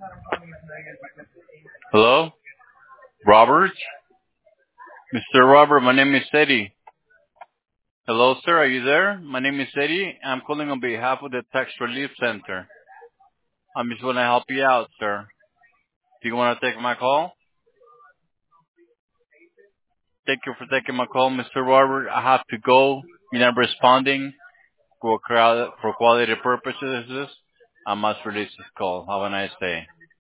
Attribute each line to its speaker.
Speaker 1: Hello? Robert? Mr. Robert, my name is Eddie. Hello, sir. Are you there? My name is Eddie. I'm calling on behalf of the Tax Relief Center. I'm just want to help you out, sir. Do you want to take my call? Thank you for taking my call, Mr. Robert. I have to go. You're not responding for quality purposes. I must release this call. Have a nice day.